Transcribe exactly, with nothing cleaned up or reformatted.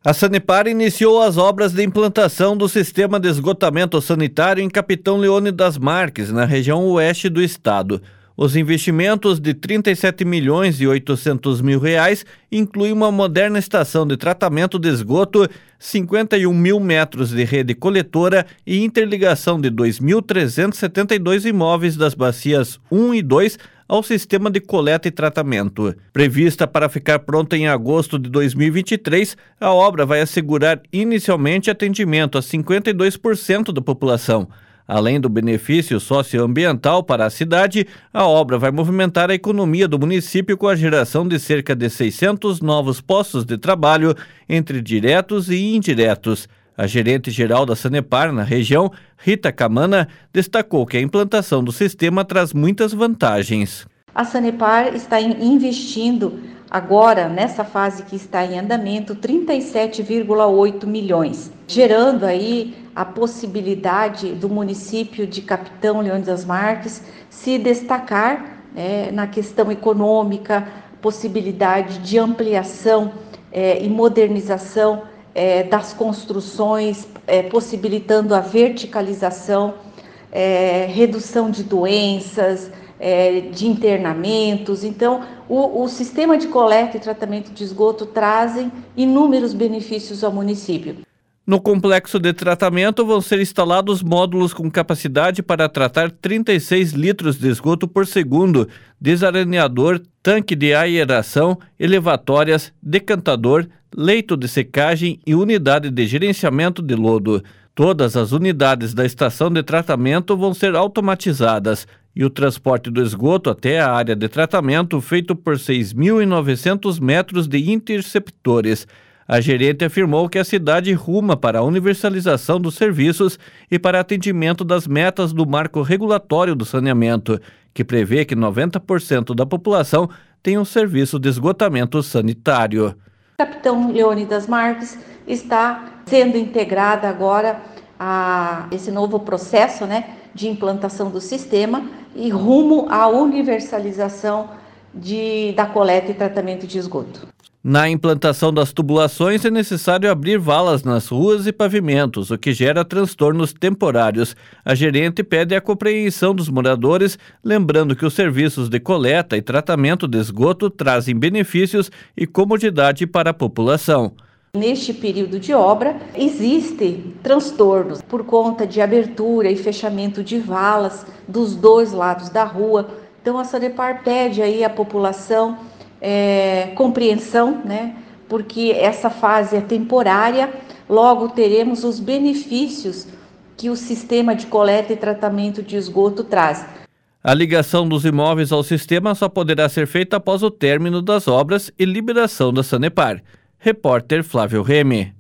A Sanepar iniciou as obras de implantação do sistema de esgotamento sanitário em Capitão Leônidas Marques, na região oeste do estado. Os investimentos de trinta e sete milhões e oitocentos mil reais incluem uma moderna estação de tratamento de esgoto, cinquenta e um mil metros de rede coletora e interligação de dois mil trezentos e setenta e dois imóveis das bacias um e dois ao sistema de coleta e tratamento. Prevista para ficar pronta em agosto de dois mil e vinte e três, a obra vai assegurar inicialmente atendimento a cinquenta e dois por cento da população. Além do benefício socioambiental para a cidade, a obra vai movimentar a economia do município com a geração de cerca de seiscentos novos postos de trabalho, entre diretos e indiretos. A gerente-geral da Sanepar na região, Rita Camana, destacou que a implantação do sistema traz muitas vantagens. A Sanepar está investindo agora, nessa fase que está em andamento, trinta e sete vírgula oito milhões, gerando aí a possibilidade do município de Capitão Leônidas Marques se destacar né, na questão econômica, possibilidade de ampliação eh, e modernização eh, das construções, eh, possibilitando a verticalização, eh, redução de doenças, É, de internamentos. Então, o, o sistema de coleta e tratamento de esgoto trazem inúmeros benefícios ao município. No complexo de tratamento vão ser instalados módulos com capacidade para tratar trinta e seis litros de esgoto por segundo, desaraneador, tanque de aeração, elevatórias, decantador, leito de secagem e unidade de gerenciamento de lodo. Todas as unidades da estação de tratamento vão ser automatizadas e o transporte do esgoto até a área de tratamento feito por seis mil e novecentos metros de interceptores. A gerente afirmou que a cidade ruma para a universalização dos serviços e para atendimento das metas do marco regulatório do saneamento, que prevê que noventa por cento da população tenha um serviço de esgotamento sanitário. Capitão Leônidas Marques está sendo integrada agora a esse novo processo, né, de implantação do sistema e rumo à universalização de, da coleta e tratamento de esgoto. Na implantação das tubulações é necessário abrir valas nas ruas e pavimentos, o que gera transtornos temporários. A gerente pede a compreensão dos moradores, lembrando que os serviços de coleta e tratamento de esgoto trazem benefícios e comodidade para a população. Neste período de obra, existem transtornos por conta de abertura e fechamento de valas dos dois lados da rua. Então, a Sanepar pede aí à população é, compreensão, né? Porque essa fase é temporária, logo teremos os benefícios que o sistema de coleta e tratamento de esgoto traz. A ligação dos imóveis ao sistema só poderá ser feita após o término das obras e liberação da Sanepar. Repórter Flávio Remy.